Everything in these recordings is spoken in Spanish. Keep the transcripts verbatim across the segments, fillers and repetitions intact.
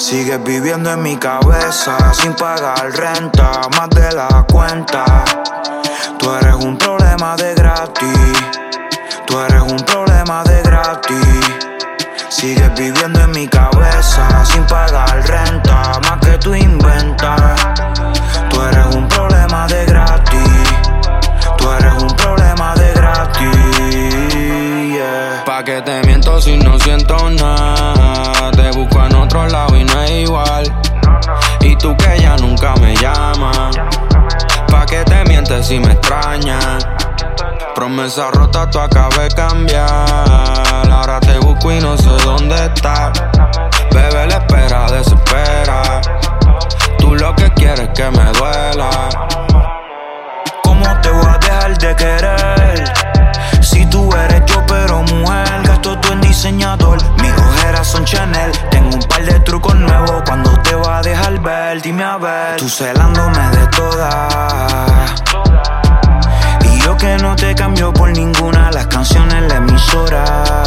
Sigues viviendo en mi cabeza sin pagar renta, más de la cuenta. Tú eres un problema de gratis. Tú eres un problema de gratis. Sigues viviendo en mi cabeza sin pagar renta, más que tú inventas. Tú eres un problema de gratis. Tú eres un problema de gratis, yeah. Pa' que te miento si no siento nada. Te busco en otro lado y no es igual. Y tú que ya nunca me llamas. Pa' que te mientes si me extrañas. Promesa rota, tú acabas de cambiar. Ahora te busco y no sé dónde estás. Bebé, la espera desespera. Tú lo que quieres es que me duela. ¿Cómo te voy a dejar de querer? Si tú eres yo pero mujer, gasto tú en diseñador. Mis ojeras son Chanel. Tengo un par de trucos nuevos. Cuando te voy a dejar ver, dime a ver. Tú celándome de todas. Y yo que no te cambio por ninguna. Las canciones, la emisora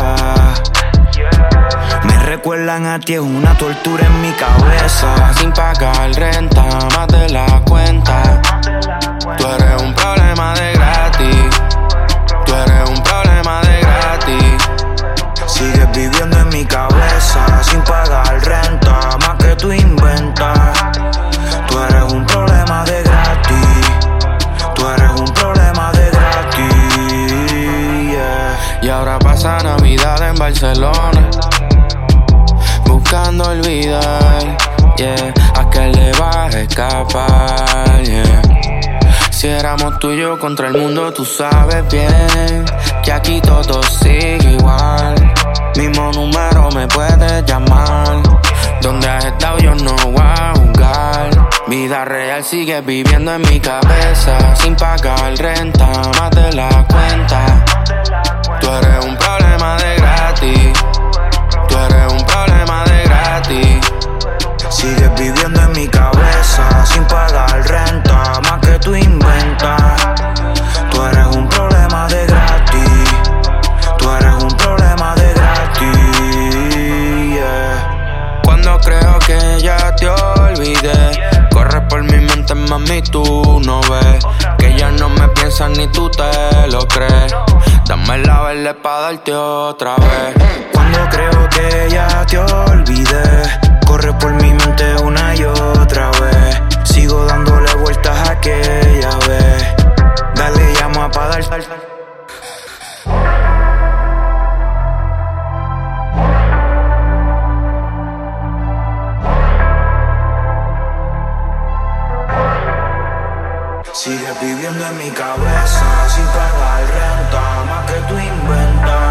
me recuerdan a ti, es una tortura en mi cabeza. Sin pagar renta, más de la cuenta. Tú eres un problema de gratis. Tú eres un problema de gratis. Sigues viviendo en mi cabeza sin pagar renta, más que tú inventas. Tú eres un problema de gratis. Tú eres un problema de gratis, yeah. Y ahora pasa Navidad en Barcelona, buscando olvidar, yeah. ¿A qué le vas a escapar, yeah? Si éramos tú y yo contra el mundo, tú sabes bien que aquí todo sigue igual. Mismo número me puedes llamar. Donde has estado yo no voy a jugar. Vida real sigue viviendo en mi cabeza sin pagar renta, más de la cuenta. Tú eres un problema de gratis. Tú eres un problema de gratis. Sigues viviendo en mi cabeza sin pagar renta, más que tú inventas. Tú eres un problema de gratis. Tú eres un problema de gratis, yeah. Cuando creo que ya te olvidé, corre por mi mente, mami, tú no ves que ya no me piensas ni tú te lo crees. Dame la verde pa' darte otra vez. Cuando creo que ya te olvidé, corre por mi mente una y otra vez. Sigo dándole vueltas a aquella vez. Dale, llama pa' dar. Sigues viviendo en mi cabeza sin pagar renta, más que tú inventas.